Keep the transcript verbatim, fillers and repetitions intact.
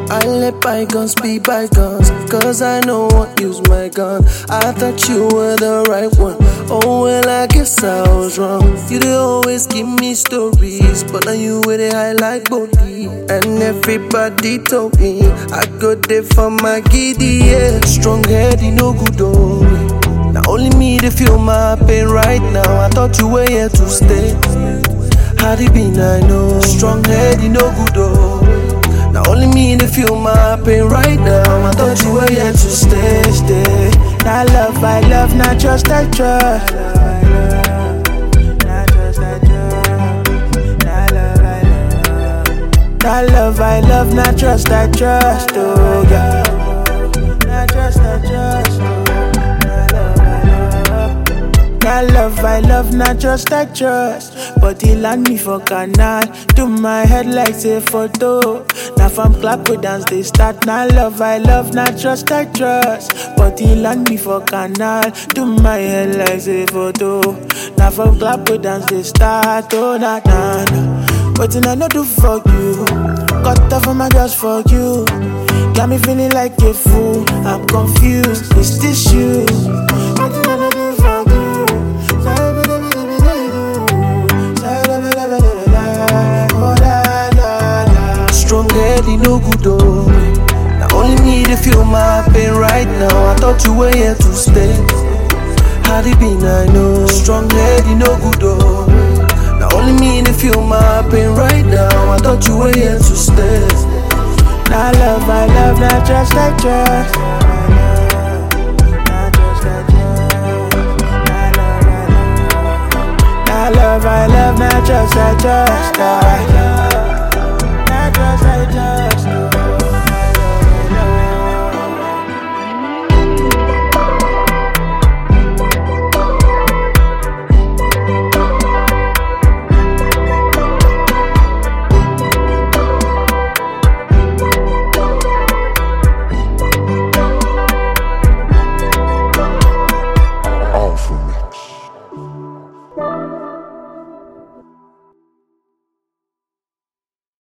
I let bygones be bygones, cause I know won't use my gun. I thought you were the right one. Oh well, I guess I was wrong. You did always give me stories, but now you with it high like body. And everybody told me I got there for my giddy, yeah. Strong head, no good oh. Now only me to feel my pain right now. I thought you were here to stay. Had it been, I know. Strong head, no good oh. Now only me to feel my pain right now. I thought you were here to stay, stay. Not love, I love, not trust, I trust. Not love, I love, not trust, I trust. Oh yeah. Not trust, I trust. Not love, I love, not trust, I trust. But he land me for canal. Do my head like say photo. Now from clap we dance they start. Not love, I love, not trust, I trust. But he land me for canal. Do my head like say photo. Now from clap we dance they start. Oh na na na. But I know do for you. Cut off my just for you. Got me feeling like a fool. I'm confused. Is this you? But I know do for you. Strong head, no good oh. Now only me to feel my pain right now. I thought you were here to stay. Had it been, I know. Strong head, no good oh. Now only me to feel my pain right now. I thought you were here to stay. Not love, I love, not trust, I trust. Not love, I love, not trust, I trust.